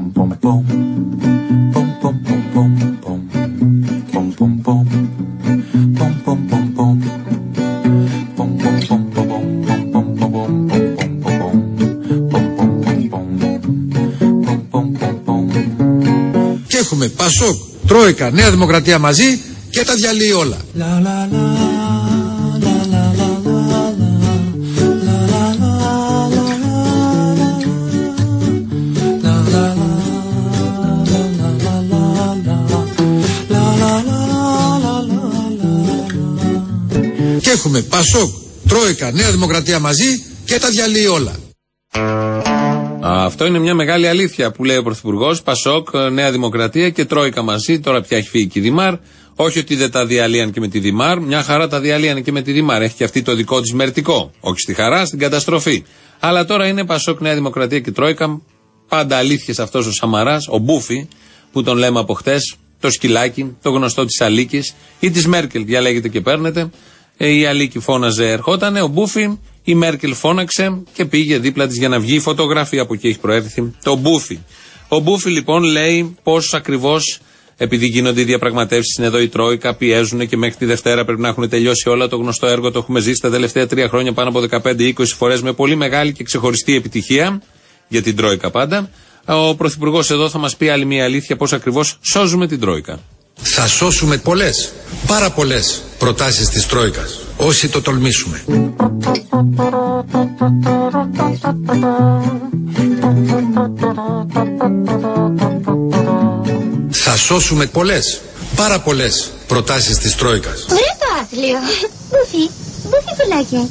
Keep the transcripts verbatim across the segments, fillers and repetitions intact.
Και έχουμε Πασόκ, Τρόικα, Νέα Δημοκρατία μαζί και τα διαλύει όλα. Και έχουμε Πασόκ, Τρόικα, Νέα Δημοκρατία μαζί και τα διαλύει όλα. Αυτό είναι μια μεγάλη αλήθεια που λέει ο Πρωθυπουργός. Πασόκ, Νέα Δημοκρατία και Τρόικα μαζί. Τώρα πια έχει φύγει και η Δημάρ. Όχι ότι δεν τα διαλύαν και με τη Δημάρ. Μια χαρά τα διαλύαν και με τη Δημάρ. Έχει και αυτή το δικό της μερτικό. Όχι στη χαρά, στην καταστροφή. Αλλά τώρα είναι Πασόκ, Νέα Δημοκρατία και Τρόικα. Πάντα αλήθειες αυτός ο Σαμαράς, ο Μπούφι, που τον λέμε από χτες. Το σκυλάκι, το γνωστό της Αλίκης ή της Μέρκελ. Διαλέγετε και παίρνετε. Η Αλίκη φώναζε, ερχότανε. Ο Μπούφι, η Μέρκελ φώναξε και πήγε δίπλα της για να βγει η φωτογραφία από εκεί έχει προέρθει. Το Μπούφι. Ο Μπούφι λοιπόν λέει πώς ακριβώς, επειδή γίνονται οι διαπραγματεύσεις, είναι εδώ η Τρόικα, πιέζουν και μέχρι τη Δευτέρα πρέπει να έχουν τελειώσει όλα. Το γνωστό έργο το έχουμε ζήσει τα τελευταία τρία χρόνια πάνω από δεκαπέντε είκοσι φορές με πολύ μεγάλη και ξεχωριστή επιτυχία για την Τρόικα πάντα. Ο Πρωθυπουργός εδώ θα μας πει άλλη μια αλήθεια πώς ακριβώς σώζουμε την Τρόικα. Θα σώσουμε πολλές, πάρα πολλές προτάσεις της Τρόικας, όσοι το τολμήσουμε. Θα σώσουμε πολλές, πάρα πολλές προτάσεις της Τρόικας. Βρε το άθλιο. Μπούφι, μπούφι πουλάκια.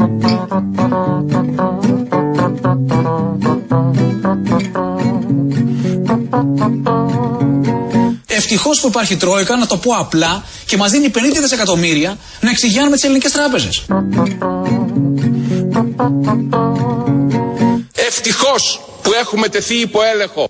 Ευτυχώς που υπάρχει Τρόικα, να το πω απλά, και μας δίνει πενήντα δισεκατομμύρια να εξηγιάνουμε τις ελληνικές τράπεζες. Ευτυχώς που έχουμε τεθεί υπό έλεγχο.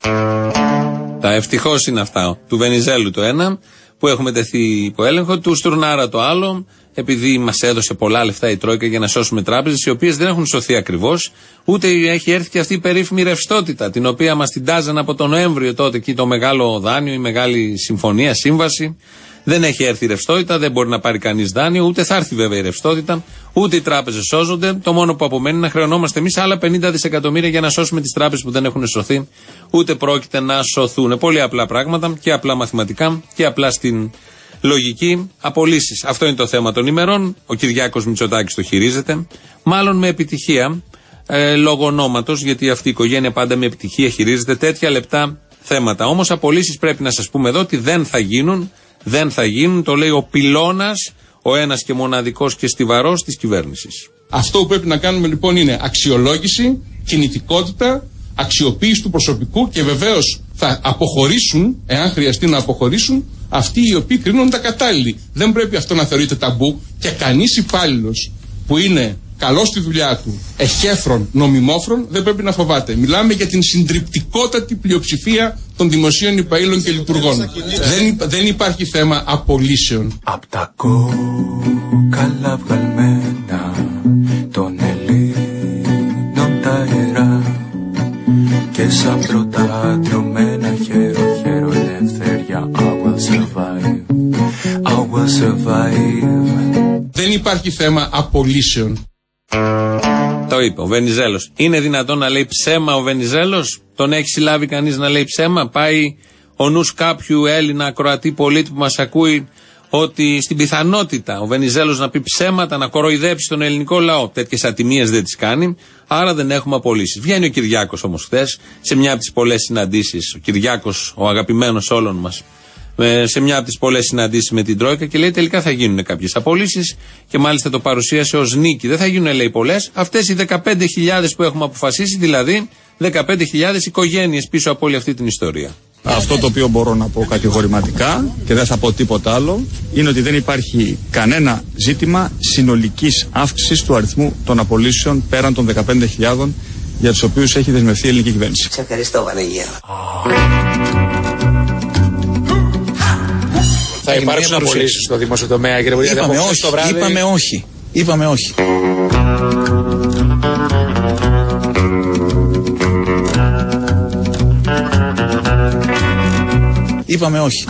Τα ευτυχώς είναι αυτά. Του Βενιζέλου το ένα, που έχουμε τεθεί υπό έλεγχο, του Στουρνάρα το άλλο, επειδή μας έδωσε πολλά λεφτά η Τρόικα για να σώσουμε τράπεζες, οι οποίες δεν έχουν σωθεί ακριβώς, ούτε έχει έρθει και αυτή η περίφημη ρευστότητα, την οποία μας την τάζαν από τον Νοέμβριο τότε, εκεί το μεγάλο δάνειο, η μεγάλη συμφωνία, σύμβαση. Δεν έχει έρθει η ρευστότητα, δεν μπορεί να πάρει κανείς δάνειο, ούτε θα έρθει βέβαια η ρευστότητα, ούτε οι τράπεζες σώζονται. Το μόνο που απομένει είναι να χρεωνόμαστε εμείς άλλα πενήντα δισεκατομμύρια για να σώσουμε τις τράπεζες που δεν έχουν σωθεί, ούτε πρόκειται να σωθούν. Πολύ απλά πράγματα και απλά μαθηματικά και απλά στην λογική. Απολύσεις. Αυτό είναι το θέμα των ημερών. Ο Κυριάκος Μητσοτάκης το χειρίζεται, μάλλον με επιτυχία, ε, λόγω ονόματος, γιατί αυτή η οικογένεια πάντα με επιτυχία χειρίζεται τέτοια λεπτά θέματα. Όμως απολύσεις πρέπει να σας πούμε εδώ ότι δεν θα γίνουν. Δεν θα γίνουν, το λέει ο πυλώνας, ο ένας και μοναδικός και στιβαρός της κυβέρνησης. Αυτό που πρέπει να κάνουμε λοιπόν είναι αξιολόγηση, κινητικότητα, αξιοποίηση του προσωπικού και βεβαίως θα αποχωρήσουν, εάν χρειαστεί να αποχωρήσουν, αυτοί οι οποίοι κρίνουν τα κατάλληλοι. Δεν πρέπει αυτό να θεωρείται ταμπού και κανείς υπάλληλος που είναι καλός στη δουλειά του, εχέφρον, νομιμόφρον, δεν πρέπει να φοβάται. Μιλάμε για την συντριπτικότατη πλειοψηφία των δημοσίων υπαλλήλων και λειτουργών. Δεν, δεν υπάρχει θέμα απολύσεων. Απ' τα κόκαλα βγαλμένα των Ελλήνων τα αερά και σαν πρώτα τρωμένα χέρο χέρο ελευθερία. I will survive, I will survive. Δεν υπάρχει θέμα απολύσεων. Το είπε ο Βενιζέλος. Είναι δυνατόν να λέει ψέμα ο Βενιζέλος? Τον έχει συλλάβει κανείς να λέει ψέμα? Πάει ο νους κάποιου Έλληνα ακροατή πολίτη που μας ακούει ότι στην πιθανότητα ο Βενιζέλος να πει ψέματα, να κοροϊδέψει τον ελληνικό λαό? Τέτοιες ατιμίες δεν τις κάνει, άρα δεν έχουμε απολύσεις. Βγαίνει ο Κυριάκος όμως χθες σε μια από τις πολλές συναντήσεις, ο Κυριάκος, ο αγαπημένος όλων μας, σε μια από τις πολλές συναντήσεις με την Τρόικα και λέει τελικά θα γίνουν κάποιες απολύσεις και μάλιστα το παρουσίασε ως νίκη. Δεν θα γίνουν, λέει, πολλές. Αυτές οι δεκαπέντε χιλιάδες που έχουμε αποφασίσει, δηλαδή δεκαπέντε χιλιάδες οικογένειες πίσω από όλη αυτή την ιστορία. Αυτό το οποίο μπορώ να πω κατηγορηματικά και δεν θα πω τίποτα άλλο είναι ότι δεν υπάρχει κανένα ζήτημα συνολικής αύξησης του αριθμού των απολύσεων πέραν των δεκαπέντε χιλιάδων για τους οποίους έχει δεσμευθεί η ελληνική κυβέρνηση. Σε ευχαριστώ, Βανεγέρο. Θα υπάρξουν απολύσεις στο δημόσιο τομέα, κύριε Βουλή? Είπαμε όχι, είπαμε όχι, είπαμε όχι. είπαμε όχι.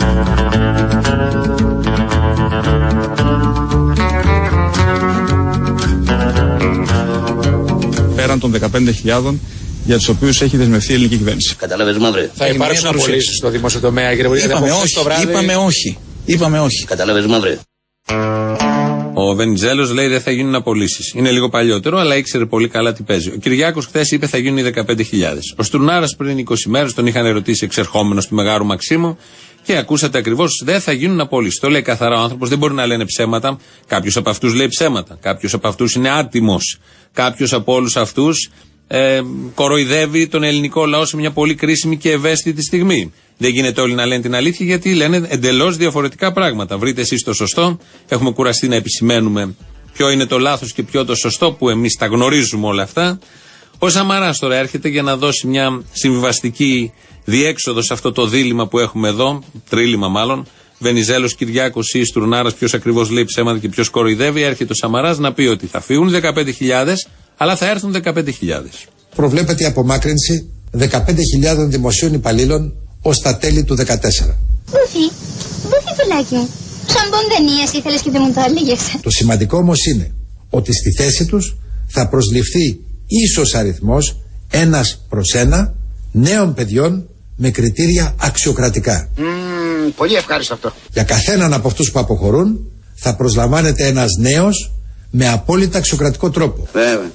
Πέραν των δεκαπέντε χιλιάδων για τους οποίους έχει δεσμευτεί η ελληνική κυβέρνηση. Κατάλαβες, Μαύρε. Θα υπάρξουν απολύσεις στο δημόσιο τομέα, κύριε Υπουργέ? Είπαμε όχι, είπαμε όχι. Είπαμε όχι. Κατάλαβες, Μαύρε. Ο Βενιζέλος λέει δεν θα γίνουν απολύσεις. Είναι λίγο παλιότερο, αλλά ήξερε πολύ καλά τι παίζει. Ο Κυριάκος χθες είπε θα γίνουν οι δεκαπέντε χιλιάδες. Ο Στουρνάρας πριν είκοσι μέρες τον είχαν ερωτήσει εξερχόμενος του Μεγάρου Μαξίμου και ακούσατε ακριβώς δεν θα γίνουν απολύσεις. Το λέει καθαρά ο άνθρωπος, δεν μπορεί να λένε ψέματα. Κάποιος από αυτούς λέει ψέματα. Κάποιος από αυτούς είναι άτιμος. Κάποιος από όλους αυτούς ε, κοροϊδεύει τον ελληνικό λαό σε μια πολύ κρίσιμη και ευαίσθητη στιγμή. Δεν γίνεται όλοι να λένε την αλήθεια γιατί λένε εντελώς διαφορετικά πράγματα. Βρείτε εσείς το σωστό. Έχουμε κουραστεί να επισημαίνουμε ποιο είναι το λάθος και ποιο το σωστό που εμείς τα γνωρίζουμε όλα αυτά. Ο Σαμαράς τώρα έρχεται για να δώσει μια συμβιβαστική διέξοδο σε αυτό το δίλημμα που έχουμε εδώ, τρίλημμα μάλλον. Βενιζέλος, Κυριάκος ή Στουρνάρας, ποιος ακριβώς λέει ψέματα και ποιος κοροϊδεύει. Έρχεται ο Σαμαράς να πει ότι θα φύγουν δεκαπέντε χιλιάδες, αλλά θα έρθουν δεκαπέντε χιλιάδες. Προβλέπεται η απομάκρυνση δεκαπέντε χιλιάδων δημοσίων υπαλλήλων ως τα τέλη του δεκατέσσερα. Μπούφι, μπούφι πουλάκι μου. Σαν ποντενίες ήθελες και δεν μου το έλεγες. Το σημαντικό όμως είναι ότι στη θέση τους θα προσληφθεί ίσος αριθμός, ένας προς ένα, νέων παιδιών με κριτήρια αξιοκρατικά. Mm, πολύ ευχάριστο αυτό. Για καθέναν από αυτούς που αποχωρούν θα προσλαμβάνεται ένας νέος με απόλυτα αξιοκρατικό τρόπο. Βέβαια.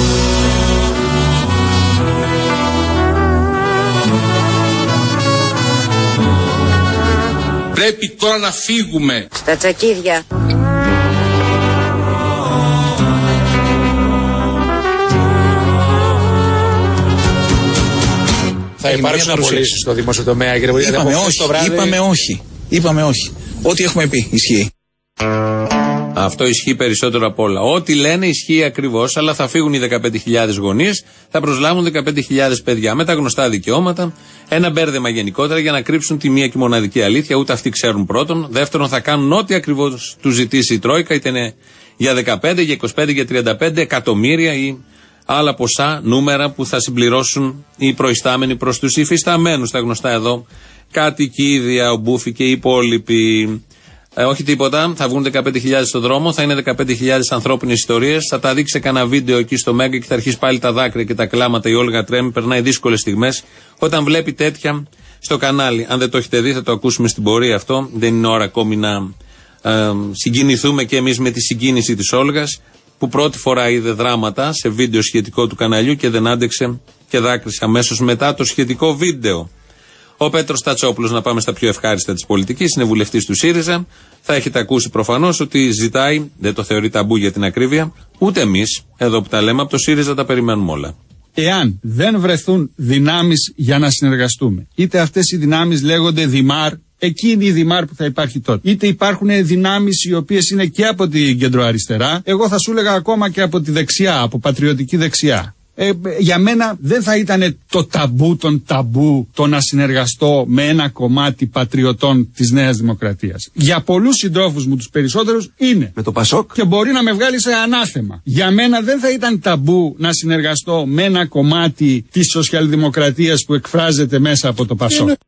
Πρέπει τώρα να φύγουμε στα τσακίδια. Θα υπάρξουν απολύσεις στο δημόσιο τομέα, κύριε Υπουργέ? Είπαμε όχι, είπαμε όχι. Είπαμε όχι. Ό,τι έχουμε πει ισχύει. Αυτό ισχύει περισσότερο απ' όλα. Ό,τι λένε ισχύει ακριβώς, αλλά θα φύγουν οι δεκαπέντε χιλιάδες γονείς, θα προσλάβουν δεκαπέντε χιλιάδες παιδιά με τα γνωστά δικαιώματα. Ένα μπέρδεμα γενικότερα για να κρύψουν τη μία και μοναδική αλήθεια. Ούτε αυτοί ξέρουν πρώτον. Δεύτερον, θα κάνουν ό,τι ακριβώς τους ζητήσει η Τρόικα, είτε είναι για δεκαπέντε, για είκοσι πέντε, για τριάντα πέντε εκατομμύρια ή άλλα ποσά, νούμερα που θα συμπληρώσουν οι προϊστάμενοι προς τους υφισταμένους. Τα γνωστά εδώ κατοικίδια, ο Μπούφι και οι υπόλοιποι. Ε, όχι τίποτα, θα βγουν δεκαπέντε χιλιάδες στον δρόμο, θα είναι δεκαπέντε χιλιάδες ανθρώπινες ιστορίες. Θα τα δείξει κανένα βίντεο εκεί στο Μέγκα και θα αρχίσει πάλι τα δάκρυα και τα κλάματα. Η Όλγα τρέμει, περνάει δύσκολες στιγμές. Όταν βλέπει τέτοια στο κανάλι, αν δεν το έχετε δει, θα το ακούσουμε στην πορεία αυτό. Δεν είναι ώρα ακόμη να ε, συγκινηθούμε και εμείς με τη συγκίνηση της Όλγας, που πρώτη φορά είδε δράματα σε βίντεο σχετικό του καναλιού και δεν άντεξε και δάκρυσε αμέσως μετά το σχετικό βίντεο. Ο Πέτρος Τατσόπουλος, να πάμε στα πιο ευχάριστα της πολιτικής, είναι βουλευτής του ΣΥΡΙΖΑ. Θα έχετε ακούσει προφανώς ότι ζητάει, δεν το θεωρεί ταμπού για την ακρίβεια, ούτε εμείς εδώ που τα λέμε από το ΣΥΡΙΖΑ τα περιμένουμε όλα. Εάν δεν βρεθούν δυνάμεις για να συνεργαστούμε, είτε αυτές οι δυνάμεις λέγονται Δημάρ, εκείνη η Δημάρ που θα υπάρχει τότε, είτε υπάρχουν δυνάμεις οι οποίες είναι και από την κεντροαριστερά, εγώ θα σου έλεγα ακόμα και από τη δεξιά, από πατριωτική δεξιά. Ε, για μένα δεν θα ήταν το ταμπού των ταμπού το να συνεργαστώ με ένα κομμάτι πατριωτών της Νέας Δημοκρατίας. Για πολλούς συντρόφους μου, τους περισσότερους, είναι. Με το Πασόκ. Και μπορεί να με βγάλει σε ανάθεμα. Για μένα δεν θα ήταν ταμπού να συνεργαστώ με ένα κομμάτι της σοσιαλδημοκρατίας που εκφράζεται μέσα από το Πασόκ. Είναι...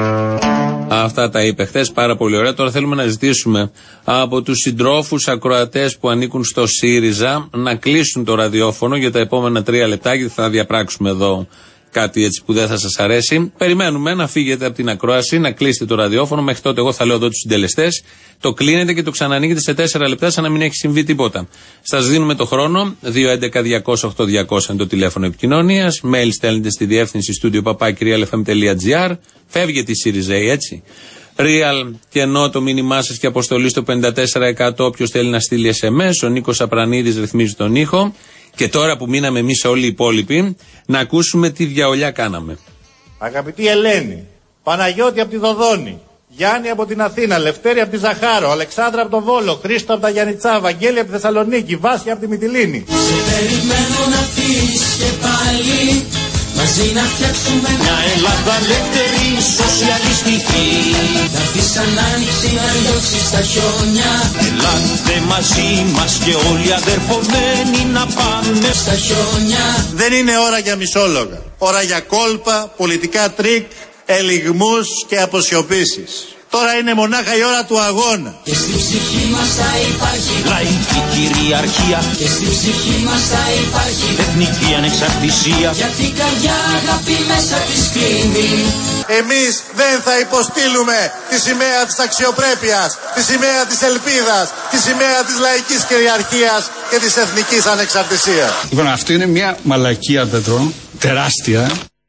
Αυτά τα είπε χθες, πάρα πολύ ωραία. Τώρα θέλουμε να ζητήσουμε από τους συντρόφους ακροατές που ανήκουν στο ΣΥΡΙΖΑ να κλείσουν το ραδιόφωνο για τα επόμενα τρία λεπτά, γιατί θα διαπράξουμε εδώ κάτι έτσι που δεν θα σας αρέσει. Περιμένουμε να φύγετε από την ακρόαση, να κλείσετε το ραδιόφωνο. Μέχρι τότε εγώ θα λέω εδώ τους συντελεστές. Το κλείνετε και το ξανανοίγετε σε τέσσερα λεπτά σαν να μην έχει συμβεί τίποτα. Σας δίνουμε το χρόνο. δύο έντεκα διακόσια οκτώ διακόσια είναι το τηλέφωνο επικοινωνίας. Mail στέλνετε στη διεύθυνση studio παπάκι real f m τελεία g r. Φεύγετε η ΣΥΡΙΖΑ, έτσι. Real και ενώ το μήνυμά σας και αποστολή στο πενήντα τέσσερα εκατό. Όποιος θέλει να στείλει ες εμ ες. Ο Νίκος Απρανίδης ρυθμίζει τον ήχο. Και τώρα που μείναμε εμείς όλοι οι υπόλοιποι, να ακούσουμε τι διαολιά κάναμε. Αγαπητή Ελένη, Παναγιώτη από τη Δοδόνη, Γιάννη από την Αθήνα, Λευτέρη από τη Ζαχάρο, Αλεξάνδρα από το Βόλο, Χρήστο από τα Γιαννιτσά, Βαγγέλη από τη Θεσσαλονίκη, Βάσια από τη Μυτιλήνη. Σε περιμένω να φύγεις και πάλι, μαζί να φτιάξουμε μια Ελλάδα ελεύθερη, σοσιαλιστική. Να αφήσεις ανάνοιξη να λιώσεις τα χιόνια. Ελάτε μαζί μας και όλοι αδερφωμένοι να πάμε στα χιόνια. Δεν είναι ώρα για μισόλογα, ώρα για κόλπα, πολιτικά τρίκ, ελιγμούς και αποσιωπήσεις. Τώρα είναι μονάχα η ώρα του αγώνα. Και στη ψυχή μας θα υπάρχει λαϊκή κυριαρχία. Και στη ψυχή μας θα υπάρχει εθνική ανεξαρτησία. Γιατί η καρδιά αγάπη μέσα της κλείνει. Εμείς δεν θα υποστείλουμε τη σημαία της αξιοπρέπειας, τη σημαία της ελπίδας, τη σημαία της λαϊκής κυριαρχίας και της εθνικής ανεξαρτησίας. Λοιπόν, αυτή είναι μια μαλακία, Πέτρο, τεράστια.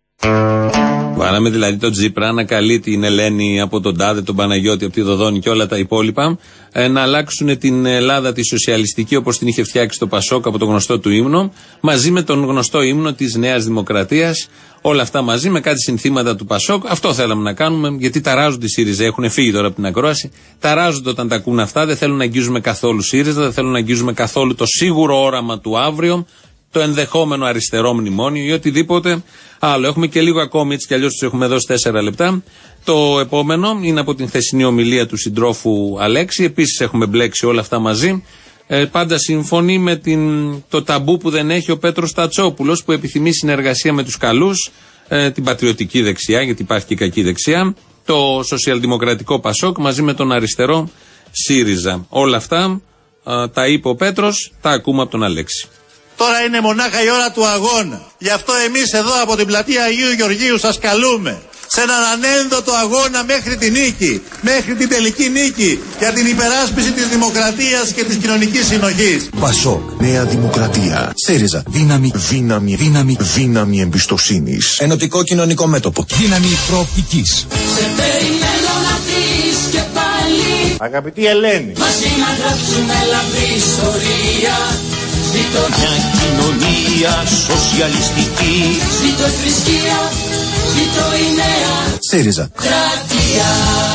Βάλαμε δηλαδή τον Τζίπρα να καλεί την Ελένη από τον Τάδε, τον Παναγιώτη από τη Δοδόνη και όλα τα υπόλοιπα ε, να αλλάξουν την Ελλάδα τη σοσιαλιστική όπως την είχε φτιάξει το Πασόκ από το γνωστό του ύμνο, μαζί με τον γνωστό ύμνο της Νέας Δημοκρατίας. Όλα αυτά μαζί με κάτι συνθήματα του Πασόκ. Αυτό θέλαμε να κάνουμε, γιατί ταράζονται οι ΣΥΡΙΖΑ. Έχουν φύγει τώρα από την ακρόαση. Ταράζονται όταν τα ακούν αυτά. Δεν θέλουν να αγγίζουμε καθόλου ΣΥΡΙΖΑ, δεν θέλουν να αγγίζουμε καθόλου το σίγουρο όραμα του αύριο, το ενδεχόμενο αριστερό μνημόνιο ή οτιδήποτε άλλο. Έχουμε και λίγο ακόμη, έτσι κι αλλιώς τους έχουμε δώσει τέσσερα λεπτά. Το επόμενο είναι από την χθεσινή ομιλία του συντρόφου Αλέξη. Επίσης έχουμε μπλέξει όλα αυτά μαζί. Ε, πάντα συμφωνεί με την, το ταμπού που δεν έχει ο Πέτρος Τατσόπουλος, που επιθυμεί συνεργασία με τους καλούς, ε, την πατριωτική δεξιά, γιατί υπάρχει και κακή δεξιά, το σοσιαλδημοκρατικό Πασόκ μαζί με τον αριστερό ΣΥΡΙΖΑ. Όλα αυτά ε, τα είπε ο Πέτρος, τα ακούμε από τον Αλέξη. Τώρα είναι μονάχα η ώρα του αγώνα. Γι' αυτό εμείς εδώ από την πλατεία Αγίου Γεωργίου σας καλούμε σε έναν ανένδοτο αγώνα μέχρι την νίκη, μέχρι την τελική νίκη για την υπεράσπιση της δημοκρατίας και της κοινωνικής συνοχής. Πασόκ, Νέα Δημοκρατία, ΣΥΡΙΖΑ, δύναμη, δύναμη, δύναμη, δύναμη εμπιστοσύνης. Ενωτικό κοινωνικό μέτωπο, δύναμη προοπτικής. Σε περιμένω να πεις και πάλι, αγαπητή Ελένη, μαζί να γράψουμε λαμπρή ιστορία. Ζήτω μια κοινωνία σοσιαλιστική. Ζήτω θρησκεία, ζήτω η νέα ΣΥΡΙΖΑ κρατία.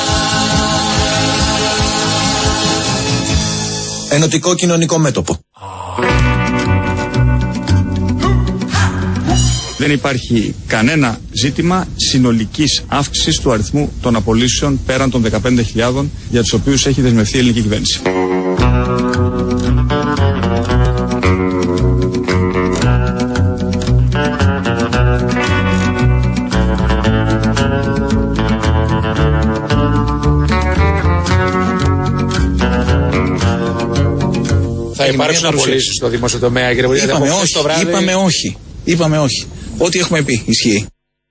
Ενωτικό κοινωνικό μέτωπο. Δεν υπάρχει κανένα ζήτημα συνολικής αύξησης του αριθμού των απολύσεων πέραν των δεκαπέντε χιλιάδων για τους οποίους έχει δεσμευθεί η ελληνική κυβέρνηση. Θα υπάρξουν απολύσεις στο δημόσιο τομέα, κύριε Υπουργέ? Είπαμε όχι, είπαμε όχι, είπαμε όχι. Ό,τι έχουμε πει ισχύει.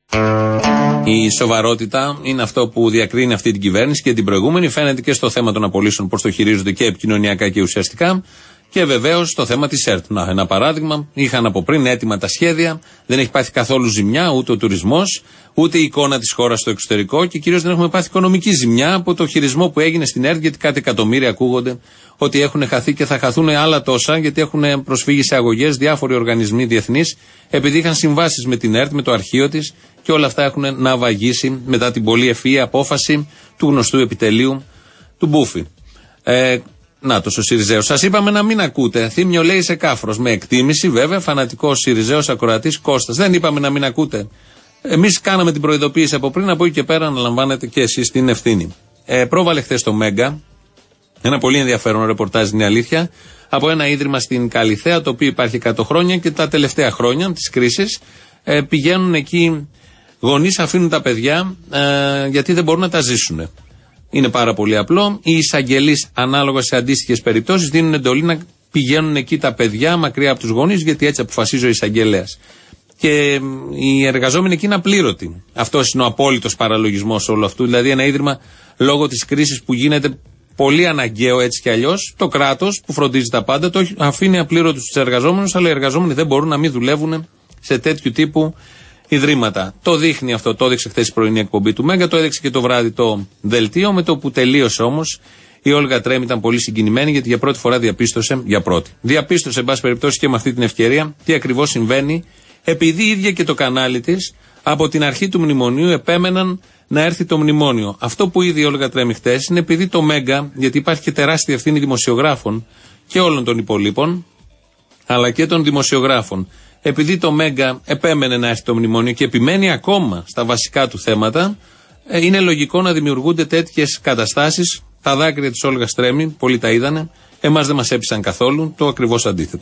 Η σοβαρότητα είναι αυτό που διακρίνει αυτή την κυβέρνηση και την προηγούμενη. Φαίνεται και στο θέμα των απολύσεων, πώς το χειρίζονται και επικοινωνιακά και ουσιαστικά. Και βεβαίως στο θέμα της ΕΡΤ. Να, ένα παράδειγμα. Είχαν από πριν έτοιμα τα σχέδια. Δεν έχει πάθει καθόλου ζημιά ούτε ο τουρισμός, ούτε η εικόνα της χώρας στο εξωτερικό. Και κυρίως δεν έχουμε πάθει οικονομική ζημιά από το χειρισμό που έγινε στην ΕΡΤ. Γιατί κάτι εκατομμύρια ακούγονται ότι έχουν χαθεί και θα χαθούν άλλα τόσα. Γιατί έχουν προσφύγει σε αγωγές διάφοροι οργανισμοί διεθνείς, επειδή είχαν συμβάσεις με την ΕΡΤ, με το αρχείο της. Και όλα αυτά έχουν ναυαγήσει μετά την πολύ ευφυή απόφαση του γνωστού επιτελείου του Μπούφι. Ε, Να το ο Σιριζέος. Σας είπαμε να μην ακούτε. Θύμιο λέει σε κάφρος. Με εκτίμηση βέβαια, φανατικός Σιριζέος ακροατής Κώστας. Δεν είπαμε να μην ακούτε. Εμείς κάναμε την προειδοποίηση από πριν, από εκεί και πέρα αναλαμβάνετε και εσείς την ευθύνη. Ε, πρόβαλε χθες το Μέγκα. Ένα πολύ ενδιαφέρον ρεπορτάζ, είναι η αλήθεια. Από ένα ίδρυμα στην Καλιθέα, το οποίο υπάρχει εκατό χρόνια και τα τελευταία χρόνια της κρίσης ε, πηγαίνουν εκεί γονείς, αφήνουν τα παιδιά ε, γιατί δεν μπορούν να τα ζήσουν. Είναι πάρα πολύ απλό. Οι εισαγγελείς, ανάλογα σε αντίστοιχες περιπτώσεις, δίνουν εντολή να πηγαίνουν εκεί τα παιδιά μακριά από τους γονείς, γιατί έτσι αποφασίζει ο εισαγγελέας. Και οι εργαζόμενοι εκεί είναι απλήρωτοι. Αυτός είναι ο απόλυτος παραλογισμός όλου αυτού. Δηλαδή, ένα ίδρυμα λόγω της κρίσης που γίνεται πολύ αναγκαίο έτσι κι αλλιώς, το κράτος που φροντίζει τα πάντα, το αφήνει απλήρωτους τους εργαζόμενους, αλλά οι εργαζόμενοι δεν μπορούν να μην δουλεύουν σε τέτοιου τύπου ιδρύματα. Το δείχνει αυτό, το έδειξε χθες η πρωινή εκπομπή του Μέγκα, το έδειξε και το βράδυ το δελτίο. Με το που τελείωσε όμως, η Όλγα Τρέμ ήταν πολύ συγκινημένη, γιατί για πρώτη φορά διαπίστωσε, για πρώτη, διαπίστωσε, εν πάση περιπτώσει, και με αυτή την ευκαιρία, τι ακριβώς συμβαίνει, επειδή η ίδια και το κανάλι της από την αρχή του μνημονίου επέμεναν να έρθει το μνημόνιο. Αυτό που είδε η Όλγα Τρέμ χθες είναι επειδή το Μέγκα, γιατί υπάρχει και τεράστια ευθύνη δημοσιογράφων και όλων των υπολείπων, αλλά και των δημοσιογράφων. Επειδή το Μέγκα επέμενε να έρθει το μνημόνιο και επιμένει ακόμα στα βασικά του θέματα, είναι λογικό να δημιουργούνται τέτοιες καταστάσεις. Τα δάκρυα της Όλγας Τρέμι, πολλοί τα είδανε, εμάς δεν μας έπεισαν καθόλου, το ακριβώς αντίθετο.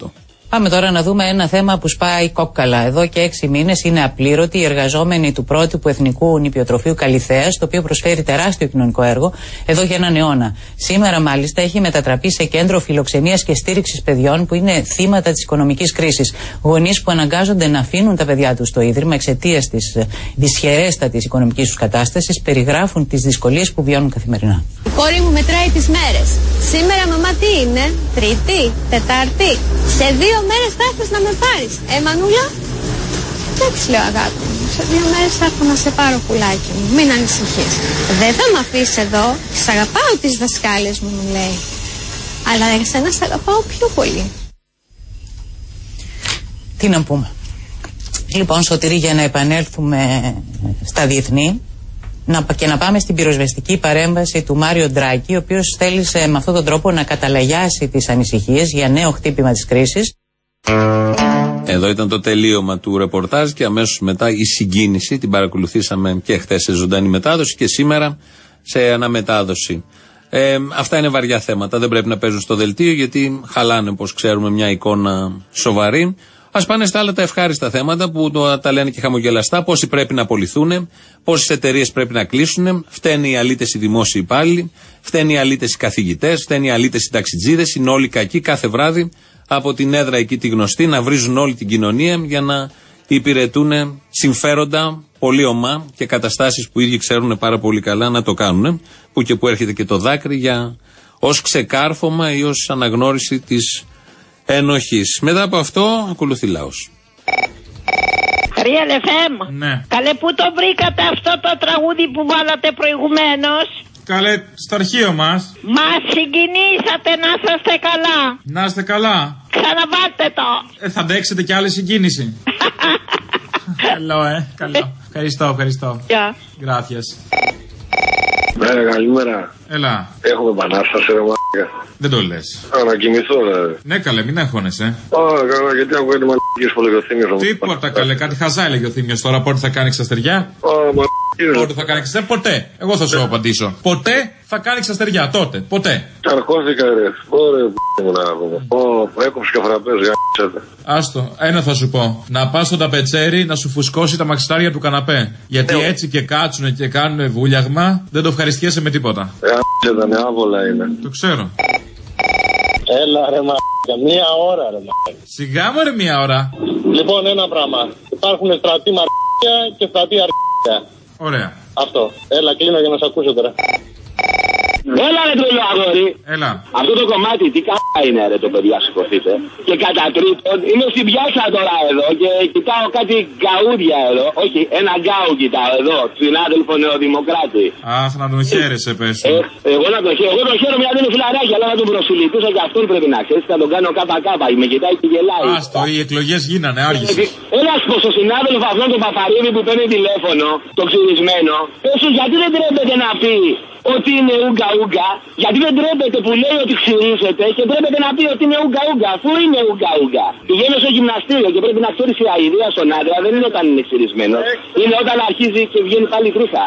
Πάμε τώρα να δούμε ένα θέμα που σπάει κόκκαλα. Εδώ και έξι μήνες είναι απλήρωτοι οι εργαζόμενοι του πρότυπου Εθνικού Νηπιοτροφείου Καλιθέας, το οποίο προσφέρει τεράστιο κοινωνικό έργο εδώ για έναν αιώνα. Σήμερα, μάλιστα, έχει μετατραπεί σε κέντρο φιλοξενίας και στήριξης παιδιών που είναι θύματα της οικονομικής κρίσης. Γονείς που αναγκάζονται να αφήνουν τα παιδιά τους στο ίδρυμα εξαιτίας της δυσχερέστατης οικονομικής τους κατάστασης περιγράφουν τις δυσκολίες που βιώνουν καθημερινά. Η κόρη μου μετράει τις μέρες. Σήμερα, μαμά, τι είναι, Τρίτη, Τετάρτη. Σε δύο μέρες θα έρθεις να με πάρεις. Ε, Μανούλα. Έτσι λέω, αγάπη μου. Σε δύο μέρες θα έρθω να σε πάρω, πουλάκι μου. Μην ανησυχείς. Δεν θα με αφήσεις εδώ. Τις αγαπάω τις δασκάλες μου, μου λέει. Αλλά εσένα σ' αγαπάω πιο πολύ. Τι να πούμε. Λοιπόν, Σωτηρή, για να επανέλθουμε στα διεθνή να, και να πάμε στην πυροσβεστική παρέμβαση του Μάριο Ντράκη, ο οποίος θέλησε με αυτόν τον τρόπο να καταλαγιάσει τις ανησυχίες για νέο χτύπημα της κρίσης. Εδώ ήταν το τελείωμα του ρεπορτάζ και αμέσως μετά η συγκίνηση. Την παρακολουθήσαμε και χθες σε ζωντανή μετάδοση και σήμερα σε αναμετάδοση. Ε, αυτά είναι βαριά θέματα. Δεν πρέπει να παίζουν στο δελτίο γιατί χαλάνε, όπως ξέρουμε, μια εικόνα σοβαρή. Ας πάνε στα άλλα τα ευχάριστα θέματα που το, τα λένε και χαμογελαστά. Πόσοι πρέπει να απολυθούν, πόσες εταιρείες πρέπει να κλείσουν. Φταίνουν οι αλήτες οι δημόσιοι υπάλληλοι, φταίνουν οι αλήτες οι καθηγητές, φταίνουν οι αλήτες οι ταξιτζίδες. Είναι όλοι κακοί κάθε βράδυ από την έδρα εκεί τη γνωστή να βρίζουν όλη την κοινωνία για να υπηρετούν συμφέροντα πολύ ομά και καταστάσεις που οι ίδιοι ξέρουν πάρα πολύ καλά να το κάνουν. Που και που έρχεται και το δάκρυ για ως ξεκάρφωμα ή ως αναγνώριση της ενοχής. Μετά από αυτό ακολουθεί λαός. Real εφ εμ. Ναι. Καλέ, πού το βρήκατε αυτό το τραγούδι που βάλατε προηγουμένως? Καλέ, στο αρχείο μας. Μας συγκινήσατε, να είστε καλά. Να είστε καλά. Ξαναβάτε το. Ε, θα αντέξετε κι άλλη συγκίνηση. Καλό, ε, καλό. Ευχαριστώ, ευχαριστώ. Γεια. Gracias. Ναι, καλημέρα. Έλα. Έχουμε επανάσταση, ρε μαλάκα. Δεν το λες. Α, να κοιμηθώ, δηλαδή. Ναι, καλέ, μην αγχώνεσαι. Α, καλά, γιατί ακούγεται μαλακίες που λέγει ο Θήμιος. Τίποτα, καλέ, κάτι χαζά έλεγε ο Θήμιος τώρα. Πότε θα κάνει ξαστεριά. Α, μαλακίες. Πότε θα κάνει ξαστεριά, ποτέ. Εγώ θα σου απαντήσω. Ποτέ θα κάνει ξαστεριά, τότε. Ποτέ. Καρχώθηκα, ρε. Ωραία, p*** μου να πούμε. Ω, έκοψε και φραπέζ, για Άστο, ένα θα σου πω. Να πας στο ταπετσέρι να σου φουσκώσει τα μαξιτάρια του καναπέ. Γιατί ναι, έτσι και κάτσουνε και κάνουν βούλιαγμα, δεν το ευχαριστιέσαι με τίποτα. Ε, ήταν άβολα είναι. Το ξέρω. Έλα ρε μα, μία ώρα ρε μα. Σιγά μου ρε μία ώρα. Λοιπόν, ένα πράγμα. Υπάρχουν στρατή μαρκία και στρατή αρκία. Ωραία. Αυτό. Έλα, κλείνω για να σε ακούσω τώρα. Έλα ρε τρελό αγόρι. Έλα. Αυτό το κομμάτι τι κα***α είναι ρε το παιδιά, σηκωθείτε. Και κατά τρίτον είμαι στην πιάσα τώρα εδώ και κοιτάω κάτι γκαούδια εδώ. Όχι, ένα γκάου κοιτάω εδώ, συνάδελφο νεοδημοκράτη. Αχ, να τον χαίρεσαι πες. Ε, εγώ να τον χαίρομαι, εγώ τον χαίρομαι γιατί είναι φιλαράκι, αλλά να τον προσιλητούσα και αυτόν πρέπει να ξέρεις, θα τον κάνω κάπα κάπα, με κοιτάει και γελάει. Άστο, οι εκλογές γίνανε, άργησες. Ένα πως ο συνάδελφο αυτόν τον Παπαρίδη που παίρνει τηλέφωνο, το ξυρισμένο, εσύ γιατί δεν τρέπεται να πει ότι είναι ούγκα ούγκα, γιατί δεν τρέπεται που λέει ότι ξυρίζεται και τρέπεται να πει ότι είναι ούγκα ούγκα, αφού είναι ούγκα ούγκα. Πηγαίνει στο γυμναστήριο και πρέπει να ξέρει η αηδία στον άντρα δεν είναι όταν είναι ξυρισμένο, είναι όταν αρχίζει και βγαίνει πάλι τρίχα.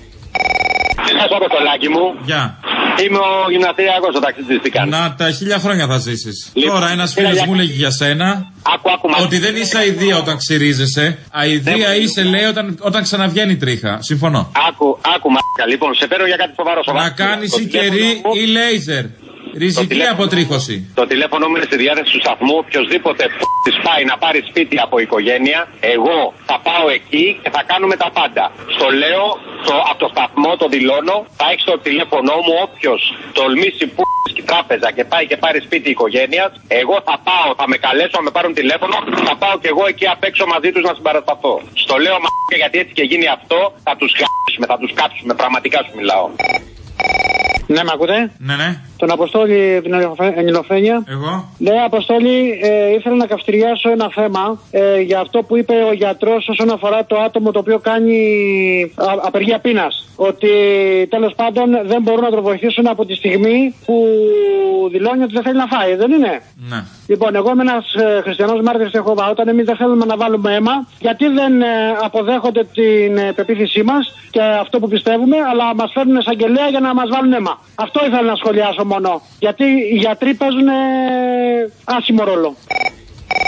Ένα από το λάκι μου. Γεια. Είμαι ο γυμναστηριακός, ο ταξιτζής, τι κάνεις. Να τα χίλια χρόνια θα ζήσεις. Λοιπόν, τώρα ένας φίλος μου λέγει για σένα άκου, άκου, ότι δεν είσαι αηδία όταν ξυρίζεσαι. Αηδία δεν... είσαι, λέει, όταν, όταν ξαναβγαίνει τρίχα. Συμφωνώ. Άκου, άκου, μ***α. Λοιπόν, σε φέρω για κάτι σοβαρό. σοβαρό. Να κάνεις ή κερί ή λέιζερ. Ριζική αποτρίχωση. Το τηλέφωνο μου είναι στη διάθεση του σταθμού. Οποιοδήποτε τη πάει να πάρει σπίτι από οικογένεια, εγώ θα πάω εκεί και θα κάνουμε τα πάντα. Στο λέω, το, από το σταθμό το δηλώνω, θα έχει το τηλέφωνό μου. Όποιο τολμήσει που στην τράπεζα και πάει και πάρει σπίτι οικογένεια, εγώ θα πάω, θα με καλέσω, θα με πάρουν τηλέφωνο, θα πάω και εγώ εκεί απ' έξω μαζί του να συμπαρασταθώ. Στο λέω μα γιατί έτσι και γίνει αυτό, θα του χάσουμε, θα του κάψουμε. Πραγματικά σου μιλάω. Ναι, με ακούτε? Ναι, ναι. Τον Αποστόλη την Ελληνοφρένεια. Εγώ. Ναι, Αποστόλη, ε, ήθελα να καυστηριάσω ένα θέμα ε, για αυτό που είπε ο γιατρός όσον αφορά το άτομο το οποίο κάνει α, απεργία πείνας. Ότι τέλος πάντων δεν μπορούν να το βοηθήσουν από τη στιγμή που δηλώνει ότι δεν θέλει να φάει, δεν είναι? Ναι. Λοιπόν, εγώ είμαι ένας ε, χριστιανός μάρτυρας της Ιεχωβά. Όταν εμείς δεν θέλουμε να βάλουμε αίμα, γιατί δεν ε, αποδέχονται την ε, πεποίθησή μας και αυτό που πιστεύουμε, αλλά μας φέρνουν εισαγγελέα για να μας βάλουν αίμα. Αυτό ήθελα να σχολιάσω μόνο. Γιατί οι γιατροί παίζουν ε, άσχημο ρόλο.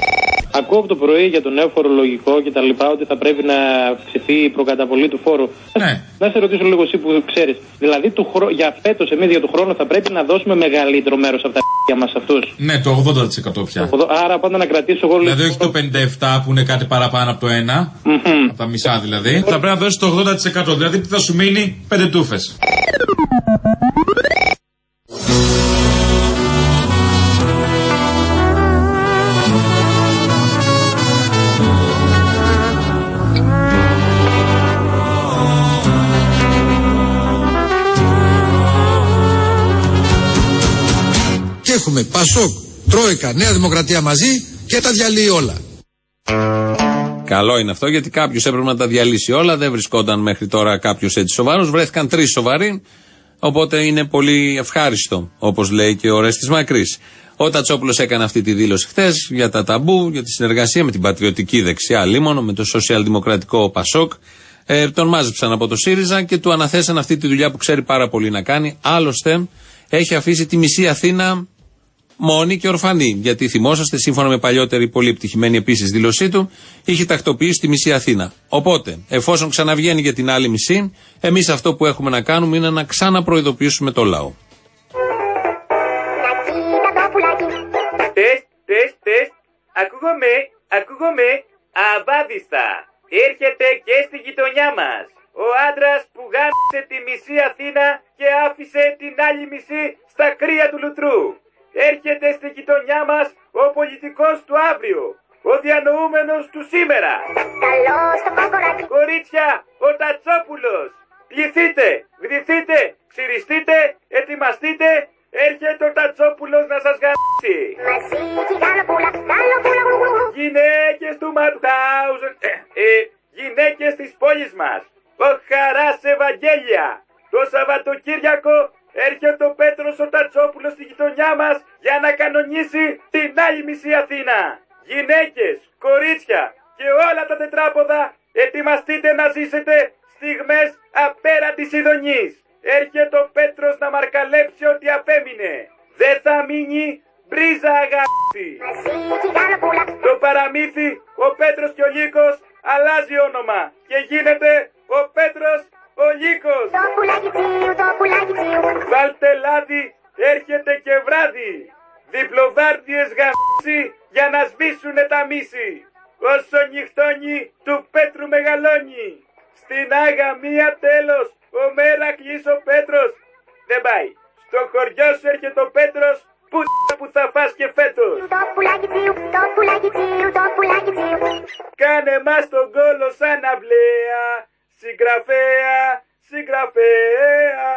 Ακούω από το πρωί για το νέο φορολογικό και τα λοιπά ότι θα πρέπει να αυξηθεί η προκαταβολή του φόρου. Ναι. Να σε ρωτήσω λίγο εσύ που ξέρεις. Δηλαδή του χρο... για φέτος εμείς για του χρόνου θα πρέπει να δώσουμε μεγαλύτερο μέρος από τα για μας αυτούς. Ναι, το ογδόντα τοις εκατό πια. Άρα πάντα να κρατήσω εγώ λίγο. Δηλαδή όχι το πενήντα επτά τοις εκατό που είναι κάτι παραπάνω από το ένα. Mm-hmm. Από τα μισά δηλαδή. Θα πρέπει να δώσεις το ογδόντα τοις εκατό. Δηλαδή τι θα σου μείνει, πέντε τούφες. Έχουμε Πασόκ, Τρόικα, Νέα Δημοκρατία μαζί και τα διαλύει όλα. Καλό είναι αυτό γιατί κάποιος έπρεπε να τα διαλύσει όλα. Δεν βρισκόταν μέχρι τώρα κάποιος έτσι σοβαρός. Βρέθηκαν τρεις σοβαροί. Οπότε είναι πολύ ευχάριστο, όπως λέει και ο Ορέστης Μακρύς. Ο Τατσόπουλος έκανε αυτή τη δήλωση χθες για τα ταμπού, για τη συνεργασία με την πατριωτική δεξιά λίμωνο, με το σοσιαλδημοκρατικό Πασόκ. Ε, τον μάζεψαν από το ΣΥΡΙΖΑ και του αναθέσαν αυτή τη δουλειά που ξέρει πάρα πολύ να κάνει. Άλλωστε, έχει αφήσει τη μισή Αθήνα μόνη και ορφανή. Γιατί θυμόσαστε, σύμφωνα με παλιότερη πολύ επιτυχημένη επίσης δήλωσή του, είχε τακτοποιήσει τη μισή Αθήνα. Οπότε, εφόσον ξαναβγαίνει για την άλλη μισή, εμείς αυτό που έχουμε να κάνουμε είναι να ξαναπροειδοποιήσουμε το λαό. Τεστ, τεστ, τεστ. Ακούγομαι, ακούγομαι. Αβάδιστα. Έρχεται και στη γειτονιά μας. Ο άντρας που γάμισε τη μισή Αθήνα και άφησε την άλλη μισή στα κρύα του λουτρού. Έρχεται στη γειτονιά μας ο πολιτικός του αύριο, ο διανοούμενος του σήμερα. Κορίτσια, ο Τατσόπουλος. Πληθείτε, βδηθείτε, ξυριστείτε, ετοιμαστείτε. Έρχεται ο Τατσόπουλος να σας γαμίσει. Γυναίκες του Ματχάουζεν, ε, ε, γυναίκες της πόλης μας. Ο Χαράς Ευαγγέλια. Το Σαββατοκύριακο έρχεται ο Πέτρος ο Τατσόπουλος στη γειτονιά μας για να κανονίσει την άλλη μισή Αθήνα. Γυναίκες, κορίτσια και όλα τα τετράποδα, ετοιμαστείτε να ζήσετε στιγμές απέραντης ειδονής. Έρχεται ο Πέτρος να μαρκαλέψει ό,τι απέμεινε. Δεν θα μείνει μπρίζα αγάπη. Το παραμύθι, ο Πέτρος και ο Λύκος αλλάζει όνομα και γίνεται ο Πέτρος ο Λύκος. Βάλτε λάδι, έρχεται και βράδυ. Διπλοβάρδιες γαμίσει για να σβήσουνε τα μίση. Όσο νυχτώνει του Πέτρου μεγαλώνει. Στην αγαμία τέλος, ο Μέρακλης ο Πέτρος. Δεν πάει. Στο χωριό σου έρχεται ο Πέτρος, που που θα φας και φέτος. Κάνε μας τον κόλο σαν αυλαία. Συγγραφέα, συγγραφέα.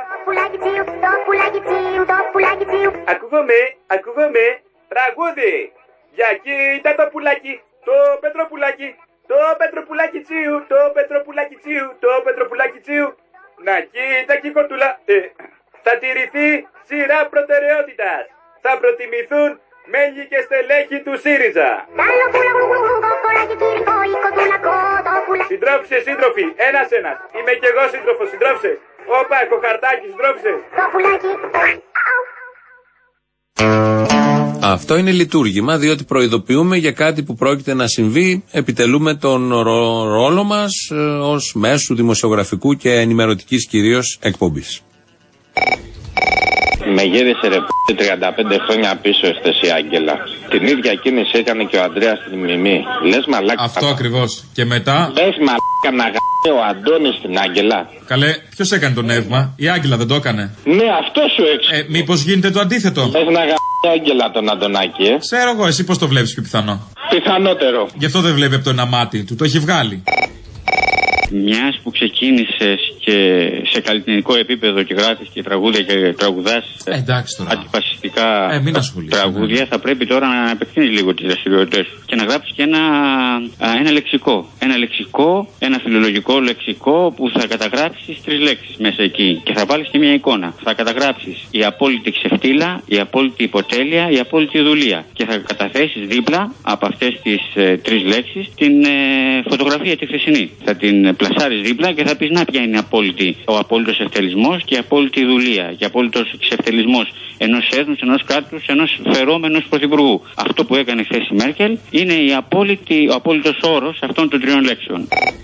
Ακούγομαι, ακούγομαι. Τραγούδι. Για κοίτα το πουλάκι, το Πετροπουλάκι. Το Πετροπουλάκι τσίου, το Πετροπουλάκι τσίου, το Πετροπουλάκι τσίου. Να κοίτα και κοτούλα. Ε, θα τηρηθεί σειρά προτεραιότητας. Θα προτιμηθούν μέλη και στελέχη του ΣΥΡΙΖΑ. Συντρόφισε, σύντροφοι, ένας ένας. Είμαι κι εγώ σύντροφος, συντρόφισε. Όπα, έχω χαρτάκι, συντρόφισε. Αυτό είναι λειτουργήμα, διότι προειδοποιούμε για κάτι που πρόκειται να συμβεί, επιτελούμε τον ρο- ρόλο μας ε, ως μέσου δημοσιογραφικού και ενημερωτικής κυρίως εκπομπής. Με γύρισε ρε π***, τριάντα πέντε χρόνια πίσω εσύ Άγγελα. Την ίδια κίνηση έκανε και ο Ανδρέας στη Μιμή. Λες μαλάκα. Αυτό ακριβώς. Και μετά. Λες μαλάκα να γ***ε ο Αντώνης στην Άγγελα. Καλέ, ποιος έκανε το νεύμα, η Άγγελα δεν το έκανε. Ναι, αυτό σου έξω. Ε, μήπως γίνεται το αντίθετο. Λες να γ***ε Άγγελα τον Αντωνάκη, ε. Ξέρω εγώ, εσύ πώς το βλέπεις πιο πιθανό. Πιθανότερο. Γι' αυτό δεν βλέπει από το ένα μάτι, του το έχει βγάλει. Μιας που ξεκίνησες και σε καλλιτεχνικό επίπεδο και γράφεις και τραγούδια και τραγουδάς ε, εντάξει, τώρα. αντιφασιστικά ε, τραγούδια, ναι. Θα πρέπει τώρα να επεκτείνεις λίγο τις δραστηριότητες και να γράψεις και ένα, α, ένα λεξικό. Ένα λεξικό, ένα φιλολογικό λεξικό που θα καταγράψεις τρεις λέξεις μέσα εκεί και θα βάλεις και μια εικόνα. Θα καταγράψεις η απόλυτη ξεφτύλα, η απόλυτη υποτέλεια, η απόλυτη δουλεία και θα καταθέσεις δίπλα από αυτές τις ε, τρεις λέξεις την ε, φωτογραφία τη χθεσινή. Θα την πλασάρεις δίπλα και θα πεις να ποια είναι απόλυτη, ο απόλυτος ευτελισμός και η απόλυτη δουλεία και ο απόλυτος ξεφτελισμός ενός έθνους, ενός κράτους, ενός φερόμενου πρωθυπουργού. Αυτό που έκανε χθες η Μέρκελ είναι η απόλυτη, ο απόλυτος όρος αυτών των τριών λέξεων.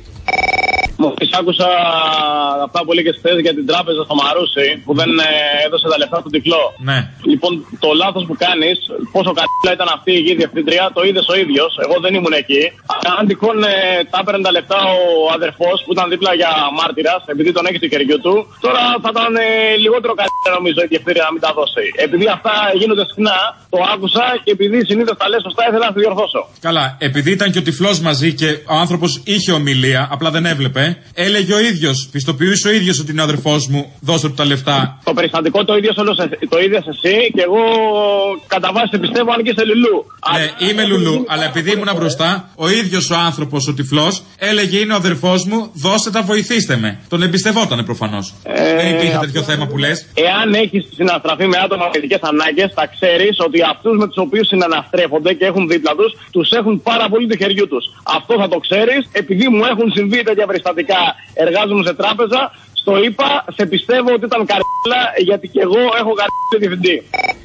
Μόλις άκουσα αυτά που έλεγε χθες για την τράπεζα στο Μαρούσι που δεν ε, έδωσε τα λεφτά στον τυφλό. Ναι. Λοιπόν, το λάθος που κάνεις, πόσο καλά ήταν αυτή η γη διευθύντρια, το είδες ο ίδιος. Εγώ δεν ήμουν εκεί. Αν τυχόν ε, τα έπαιρνε τα λεφτά ο αδερφός που ήταν δίπλα για μάρτυρας, επειδή τον έχει στο χεριού του, τώρα θα ήταν ε, λιγότερο καλύτερα νομίζω η διευθύντρια να μην τα δώσει. Επειδή αυτά γίνονται συχνά, το άκουσα και επειδή συνήθως τα λες σωστά, ήθελα να τη διορθώσω. Καλά, επειδή ήταν και ο τυφλός μαζί και ο άνθρωπος είχε ομιλία, απλά δεν έβλεπε. Έλεγε ο ίδιος, πιστοποιούσε ο ίδιος ότι είναι ο αδερφός μου, δώστε του τα λεφτά. Το περιστατικό το ίδιο το είδες εσύ και εγώ κατά βάση πιστεύω αν και σε λουλού. Ναι, είμαι λουλού, αλλά επειδή ήμουν μπροστά, ο ίδιος ο άνθρωπος, ο τυφλός, έλεγε είναι ο αδερφός μου, δώστε τα, βοηθήστε με. Τον εμπιστευότανε προφανώς. Ε, Δεν υπήρχε τέτοιο θέμα που λες. Εάν έχεις συναστραφεί με άτομα με ειδικές ανάγκες, θα ξέρεις ότι αυτούς με τους οποίους συναναστρέφονται και έχουν δίπλα τους, τους έχουν πάρα πολύ του χεριού τους. Αυτό θα το ξέρεις, επειδή μου έχουν συμβεί τέτοια περιστατικά. Εργάζομαι σε τράπεζα, στο είπα, σε πιστεύω ότι ήταν καρδίλα, γιατί και εγώ έχω καρδίλα διευθυντή.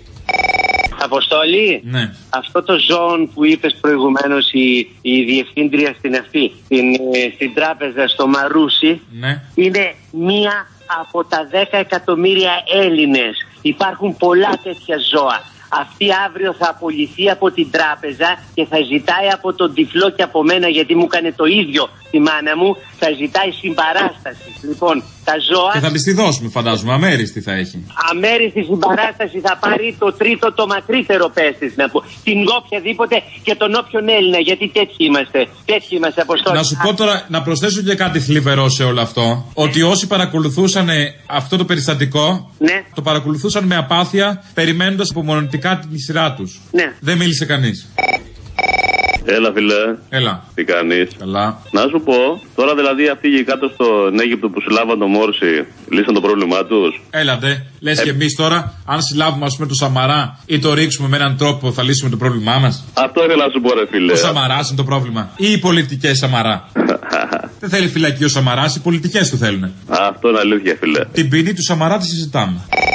Αποστόλη, ναι. Αυτό το ζώο που είπες προηγουμένως η, η διευθύντρια στην αυτή, στην, στην τράπεζα στο Μαρούσι, ναι. Είναι μία από τα δέκα εκατομμύρια Έλληνες. Υπάρχουν πολλά τέτοια ζώα. Αυτή αύριο θα απολυθεί από την τράπεζα και θα ζητάει από τον τυφλό και από μένα, γιατί μου έκανε το ίδιο τη μάνα μου, θα ζητάει συμπαράσταση. Λοιπόν, τα ζώα... Και θα της τη δώσουμε, φαντάζομαι, αμέριστη θα έχει. Αμέριστη συμπαράσταση θα πάρει το τρίτο, το μακρύτερο πέστης, να πω. Την οποιαδήποτε και τον όποιον Έλληνα, γιατί τέτοιοι είμαστε. Τέτοιοι είμαστε, Αποστόλη. Να σου πω τώρα, να προσθέσω και κάτι θλιβερό σε όλο αυτό. Ότι όσοι παρακολουθούσαν αυτό το περιστατικό, ναι. Το παρακολουθούσαν με απάθεια, περιμένοντας απομονωτικά την σειρά τους. Ναι. Δεν μίλησε κανείς. Έλα, φιλέ. Έλα. Τι κάνεις? Καλά. Να σου πω, τώρα δηλαδή αυτοί εκεί κάτω στον Αίγυπτο που συλλάβαν τον Μόρση, λύσαν το πρόβλημά τους. Έλατε. Λες ε... και εμείς τώρα, αν συλλάβουμε ας πούμε το Σαμαρά ή το ρίξουμε με έναν τρόπο, θα λύσουμε το πρόβλημά μας. Αυτό ήθελα να σου πω, ρε φίλε. Ο Σαμαράς είναι το πρόβλημα. Ή οι πολιτικές Σαμαρά. Δεν θέλει φυλακή ο Σαμαράς, οι πολιτικές του θέλουν. Αυτό είναι αλήθεια, φίλε. Την ποινή του Σαμαρά τη συζητάμε.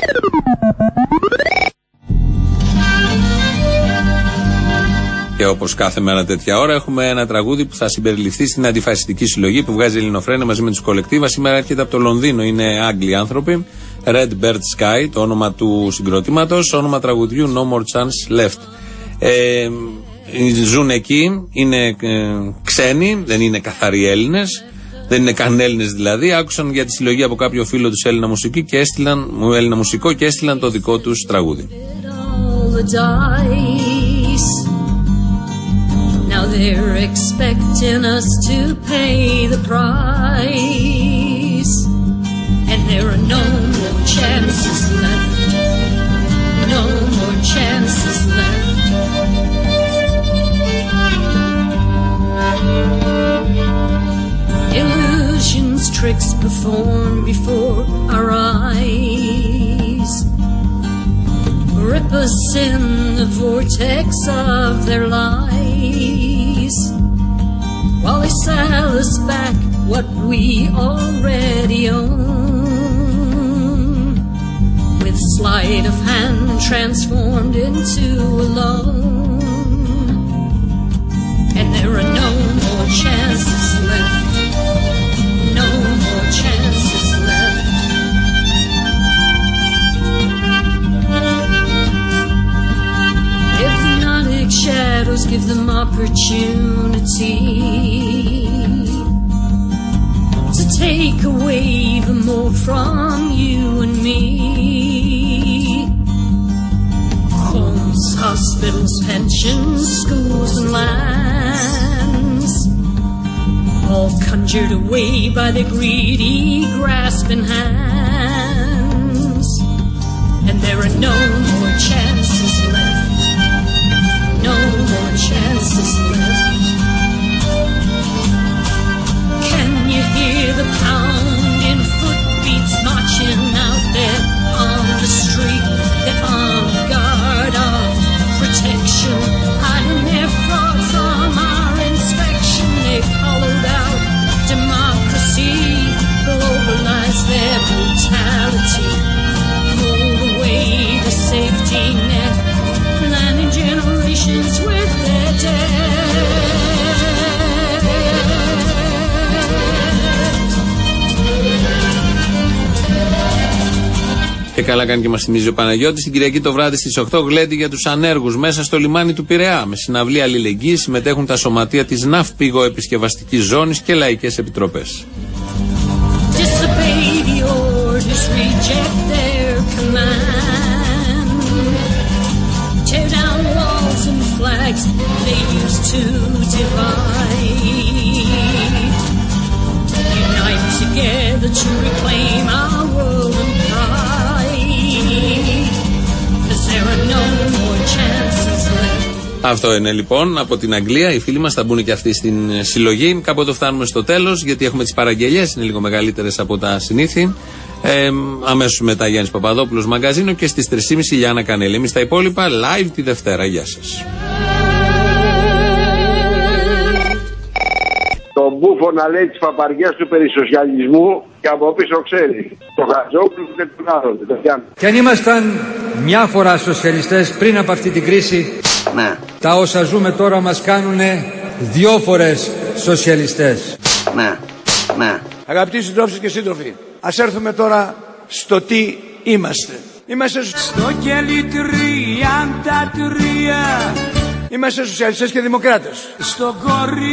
Και όπως κάθε μέρα τέτοια ώρα έχουμε ένα τραγούδι που θα συμπεριληφθεί στην αντιφασιστική συλλογή που βγάζει η Ελληνοφρένεια μαζί με τους κολεκτίβα. Σήμερα έρχεται από το Λονδίνο, είναι Άγγλοι άνθρωποι. Red Bird Sky, το όνομα του συγκροτήματος, όνομα τραγουδιού No More Chance Left. Ε, ζουν εκεί, είναι ε, ξένοι, δεν είναι καθαροί Έλληνες, δεν είναι καν Έλληνες δηλαδή. Άκουσαν για τη συλλογή από κάποιο φίλο τους Έλληνα μουσική και έστειλαν, Έλληνα μουσικό και έστειλαν το δικό τους τραγούδι. Now they're expecting us to pay the price, and there are no more chances left, no more chances left. Illusions, tricks performed before our eyes rip us in the vortex of their lies, while they sell us back what we already own, with sleight of hand transformed into a loan. And there are no more chances left, no more chances left. Hypnotic shadows give them opportunity to take away the more from you and me. Homes, hospitals, pensions, schools and lands, all conjured away by the greedy, grasping hands. And there are no more chances left, no more chances left. Can you hear the pounding footbeats marching out there on the street? They're on guard of protection, hiding their fraud from our inspection. They've hollowed out democracy. Και καλά κάνει και μας θυμίζει ο Παναγιώτης. Την Κυριακή το βράδυ στις οκτώ γλέντι για τους ανέργους μέσα στο λιμάνι του Πειραιά. Με συναυλία αλληλεγγύης συμμετέχουν τα σωματεία της ναυπηγοεπισκευαστικής ζώνης και λαϊκές επιτροπές. Αυτό είναι λοιπόν από την Αγγλία. Οι φίλοι μας θα μπουν και αυτοί στην συλλογή. Κάποτε φτάνουμε στο τέλος, γιατί έχουμε τις παραγγελίες, είναι λίγο μεγαλύτερες από τα συνήθη. Ε, αμέσως μετά Γιάννης Παπαδόπουλος μαγκαζίνο και στις τρεις και μισή Λιάννα Κανέλη. Εμείς τα υπόλοιπα live τη Δευτέρα. Γεια σας. Το μπούφο να λέει τις παπαριές του περί σοσιαλισμού και από πίσω ξέρει. Το Χατζόπουλο και τον άλλον. Και αν ήμασταν μια φορά σοσιαλιστές πριν από αυτή την κρίση, ναι, τα όσα ζούμε τώρα μας κάνουν δυο φορές σοσιαλιστές. Ναι, ναι. Αγαπητοί συντρόφισσες και σύντροφοι, ας έρθουμε τώρα στο τι είμαστε. Είμαστε στο κελί τριάντα τρία. Είμαστε σοσιαλιστές και δημοκράτες. Στο κορίδαλο.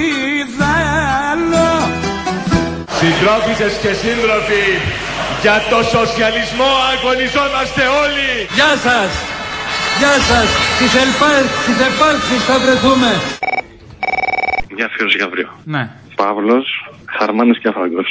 Συντρόφισσες και σύντροφοι, για το σοσιαλισμό αγωνιζόμαστε όλοι. Γεια σας. Γεια σας. Τις επάλξεις θα βρεθούμε. Γεια φίλος Γαβρίο. Ναι. Παύλος, Χαρμάνης και Αφραγκός.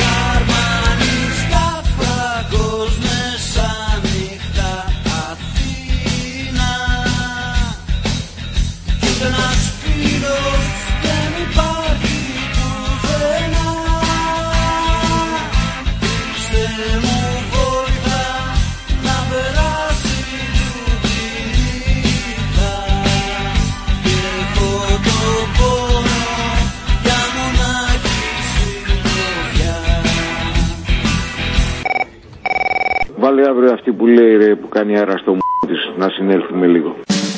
Βάλε αύριο αυτή που λέει ρε, που κάνει αέρα στο μου της, να συνέλθουμε λίγο.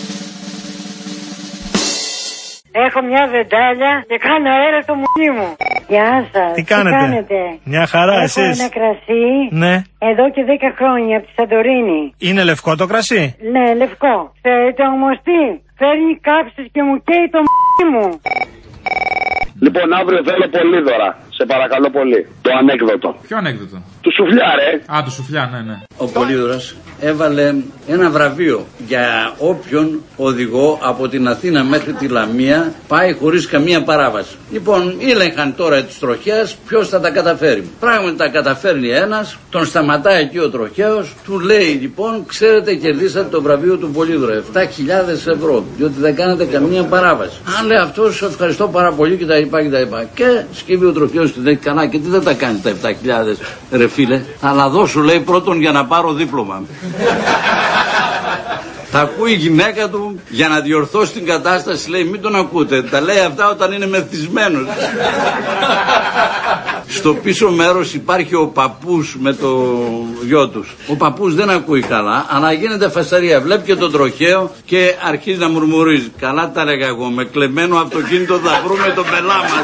Έχω μια βεντάλια και κάνω αέρα στο μουνί μου. Γεια σας. Τι κάνετε? Τι κάνετε? Μια χαρά. Έχω εσείς? ένα κρασί. Ναι. Εδώ και δέκα χρόνια από τη Σαντορίνη. Είναι λευκό το κρασί? Ναι, λευκό. Ξέρετε όμως τι? Φέρνει κάψεις και μου καίει το μουνί μου. Λοιπόν, αύριο θέλω πολύδωρα. Σε παρακαλώ πολύ. Το ανέκδοτο. Ποιο ανέκδοτο? Του σουφλιά, ρε. Α, του σουφλιά, ναι, ναι. Ο Πολύδωρας έβαλε ένα βραβείο για όποιον οδηγό από την Αθήνα μέχρι τη Λαμία πάει χωρίς καμία παράβαση. Λοιπόν, ήλεγχαν τώρα τις τροχές ποιος θα τα καταφέρει. Πράγματι τα καταφέρνει ένας, τον σταματάει εκεί ο τροχαίος, του λέει λοιπόν, ξέρετε, κερδίσατε το βραβείο του Πολύδωρα, επτά χιλιάδες ευρώ, διότι δεν κάνατε καμία παράβαση. Αν λέει αυτός, ευχαριστώ πάρα πολύ και τα είπα και τα είπα. Και σκύβει ο τροχαίος και λέει, καλά, και τι δεν τα κάνει τα επτά χιλιάδες, ρε φίλε. Θα να δώσω, λέει, πρώτον για να πάρω δίπλωμα. Τα ακούει η γυναίκα του για να διορθώσει την κατάσταση, λέει, μην τον ακούτε. Τα λέει αυτά όταν είναι μεθυσμένος. Στο πίσω μέρος υπάρχει ο παππούς με το γιο τους. Ο παππούς δεν ακούει καλά, αλλά γίνεται φασαρία. Βλέπει και τον τροχαίο και αρχίζει να μουρμουρίζει. Καλά τα λέγα εγώ, με κλεμμένο αυτοκίνητο θα βρούμε τον πελά μας.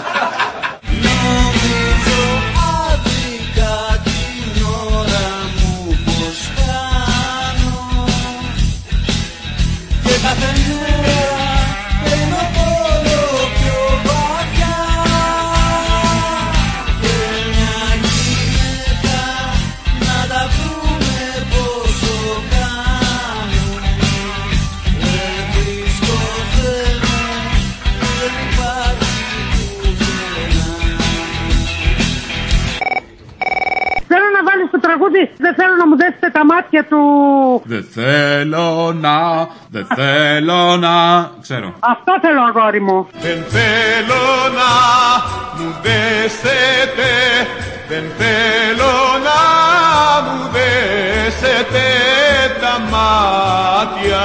Δεν θέλω να μου δέσετε τα μάτια του. Δεν θέλω να, δεν θέλω να. Ξέρω. Αυτό θέλω, αγόρι μου. Δεν θέλω να μου δέσετε, δεν θέλω να μου δέσετε τα μάτια.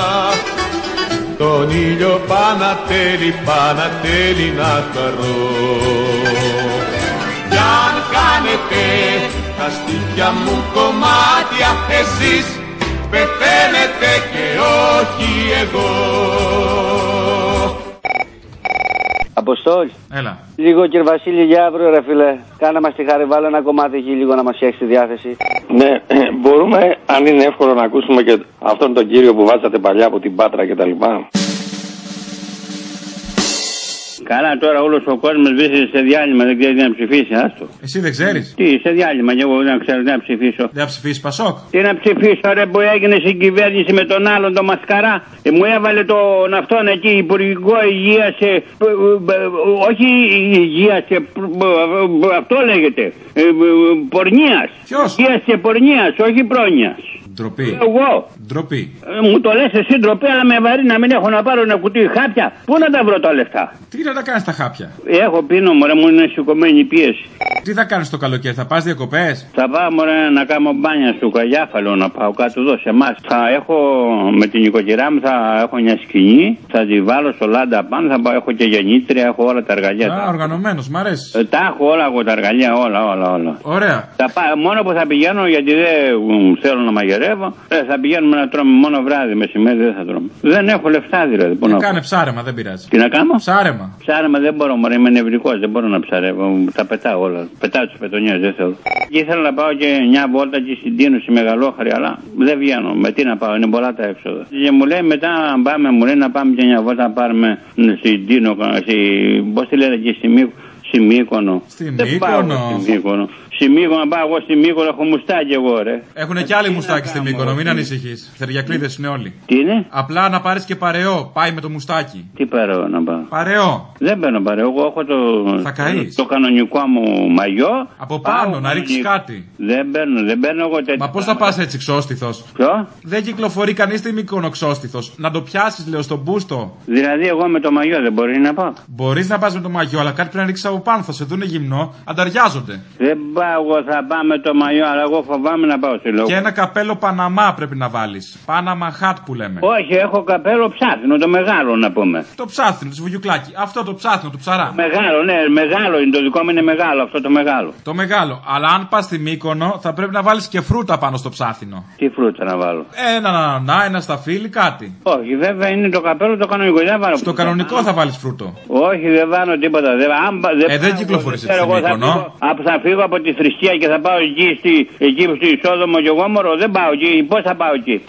Τον ήλιο πανατέλει, πανατέλει να χαρώ. Κι αν κάνετε τα στήθια μου κομμάτια, εσείς πεθαίνετε και όχι εγώ. Αποστόλη. Έλα. Λίγο κύριε Βασίλη για αύριο ρε φίλε. Κάνα μας τη χάρη, βάλε ένα κομμάτι εκεί λίγο να μας φτιάξει τη διάθεση. Ναι, μπορούμε, αν είναι εύκολο, να ακούσουμε και αυτόν τον κύριο που βάζατε παλιά από την Πάτρα κτλ. Καλά, τώρα όλος ο κόσμος βρίσκεται σε διάλειμμα, δεν ξέρει τι να ψηφίσει, άστο. Εσύ δεν ξέρεις? Τι, σε διάλειμμα, και εγώ δεν ξέρω τι να ψηφίσω. Δεν θα ψηφίσει Πασόκ? Τι να ψηφίσω, ρε, που έγινε στην κυβέρνηση με τον άλλον, τον Μασκαρά. Ε, μου έβαλε τον αυτόν εκεί, υπουργικό υγεία σε. Όχι υγεία σε. Αυτό λέγεται. Ε, πορνείας. Ποιος? Υγεία σε πορνείας, όχι πρόνοιας. Ντροπή. Εγώ. Ντροπή. Ε, μου το λες εσύ ντροπή, αλλά με βαρύ να μην έχω να πάρω ένα κουτί χάπια. Πού να τα βρω τα λεφτά? Τι να τα κάνεις τα χάπια? Έχω πίνω, μωρέ, μου είναι σηκωμένη η πίεση. Τι θα κάνεις το καλοκαίρι, θα πας διακοπές? Θα πάω, μωρέ, να κάνω μπάνια στο Καγιάφαλο, να πάω κάτω εδώ σε εμάς. Θα έχω με την νοικοκυρά μου, θα έχω μια σκηνή, θα τη βάλω στο λάντα πάνω, θα πάω, έχω και γεννήτρια, έχω όλα τα εργαλεία. Α, οργανωμένος, μ' αρέσει. Ε, τα έχω όλα εγώ τα εργαλεία, όλα, όλα, όλα. Ωραία. Θα πά, μόνο που θα πηγαίνω, γιατί δεν μ, θέλω να μαγειρεύω, ε, θα πηγαίνουμε να τρώμε μόνο βράδυ, μεσημέρι δεν θα τρώμε. Δεν έχω λεφτά δηλαδή. Να κάνε ψάρεμα, δεν πειράζει. Τι να κάνω? Ψάρεμα. Ψάρεμα δεν μπορώ, μωρέ, είμαι νευρικός, δεν μπορώ να ψαρεύω. Τα πετάω όλα. Πετάω τους πετονιές, δεν θέλω. Και ήθελα να πάω και μια βόλτα και στην Τίνο, στη Μεγαλόχαρη, αλλά δεν βγαίνω. Με τι να πάω, είναι πολλά τα έξοδα. Και μου λέει μετά, πάμε, μου λέει να πάμε και μια βόλτα να πάρουμε στην Τίνο, στη, πώς τη λένε και στη Μύκονο. Στη Μύκονο. Στη Μύκονο. Στη Μύκονο. Στη Μύκονο, πάω εγώ στη Μύκονο, έχω μουστάκι εγώ, ρε. Έχουν και άλλοι μουστάκι στη Μύκονο, μην ανησυχείς. Θεριακλίδες είναι όλοι. Τι είναι? Απλά να πάρεις και παρεό, πάει με το μουστάκι. Τι παρεό να πάω? Παρεό. Δεν παίρνω παρεό, εγώ έχω το. Θα καείς. Το κανονικό μου μαγιό. Από πάνω, πάω, να ρίξεις κάτι. Δεν παίρνω, δεν παίρνω εγώ τέτοιο. Μα πώς θα πας έτσι ξόστιθος? Ποιο? Δεν κυκλοφορεί κανείς στη Μύκονο ξόστιθος. Να το πιάσεις, λέω, στον μπούστο. Δηλαδή, εγώ με το μαγιό δεν μπορεί να πάω. Μπορείς να πας με το μαγιό, αλλά κάτι πρέπει να ρίξεις από πάνω. Θα σε δούνε γυμνό, ανταριάζονται. Δεν πάω, εγώ θα πάω με το μαγιό, αλλά εγώ φοβάμαι να πάω στη λόγο. Και ένα καπέλο Παναμά πρέπει να βάλεις. Πάναμα χάτ που λέμε. Όχι, έχω καπέλο ψάθινο, το μεγάλο να πούμε. Το ψάθινο, το σβουγιουκλάκι. Αυτό το ψάθινο, το ψαρά. Μεγάλο, ναι, μεγάλο είναι, το δικό μου είναι μεγάλο, αυτό το μεγάλο. Το μεγάλο. Αλλά αν πας στη Μύκονο, θα πρέπει να βάλεις και φρούτα πάνω στο ψάθινο. Τι φρούτα να βάλω? Ένα ανανά, ένα σταφύλι, κάτι. Όχι, βέβαια είναι το καπέλο το κανονικό. Δεν βάλω. Στο κανονικό θα βάλεις φρούτο. Όχι, δεν βάλω τίποτα. Δεν, αν, δεν, ε, δεν κυκλοφορείς έτσι στη Μύκονο. Θα, θα φύγω από τη θρησκεία και θα πάω εκεί στη, εκεί στη Σόδομο και Γόμορο. Δεν πάω εκεί. Πώς θα πάω εκεί?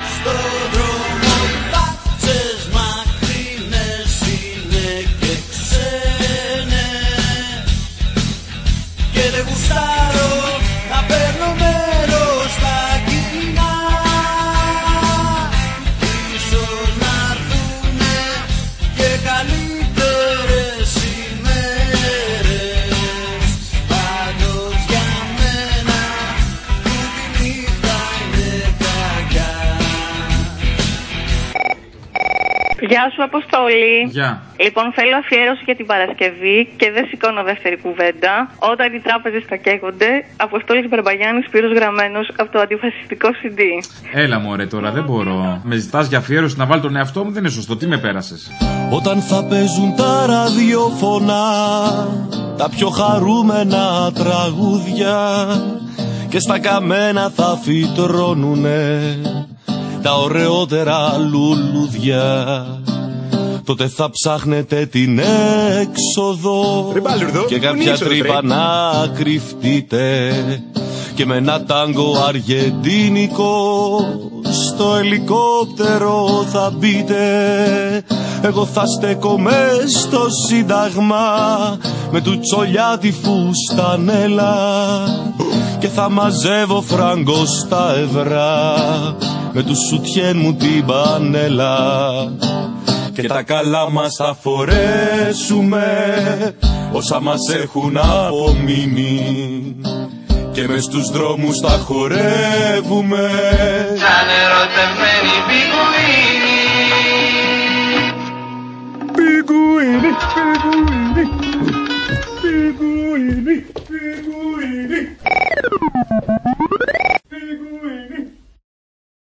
Γεια σου, Αποστόλη. Γεια. Λοιπόν, θέλω αφιέρωση για την Παρασκευή και δεν σηκώνω δεύτερη κουβέντα. Όταν οι τράπεζες θα καίγονται, Αποστόλης Μπαρμπαγιάννης, Σπύρος Γραμμένος, από το αντιφασιστικό σι ντι. Έλα μωρέ τώρα, δεν μπορώ. Με ζητάς για αφιέρωση να βάλω τον εαυτό μου, δεν είναι σωστό. Τι με πέρασες? Όταν θα παίζουν τα ραδιοφωνά, τα πιο χαρούμενα τραγούδια, και στα καμένα θα φυτρώνουνε τα ωραιότερα λουλούδια, τότε θα ψάχνετε την έξοδο και κάποια τρύπα να κρυφτείτε, και με ένα τάγκο αργεντίνικο στο ελικόπτερο θα μπείτε. Εγώ θα στέκομαι στο Σύνταγμα με του τσολιά τη φουστανέλα και θα μαζεύω φράγκο στα ευρώ με του σουτιέν μου την πανέλα. Και τα καλά μας θα φορέσουμε όσα μας έχουν απομείνει, και μες στους δρόμους θα χορεύουμε σαν ερωτευμένοι πιγκουίνοι. Πιγκουίνοι, πιγκουίνοι, πιγκουίνοι, πιγκουίνοι.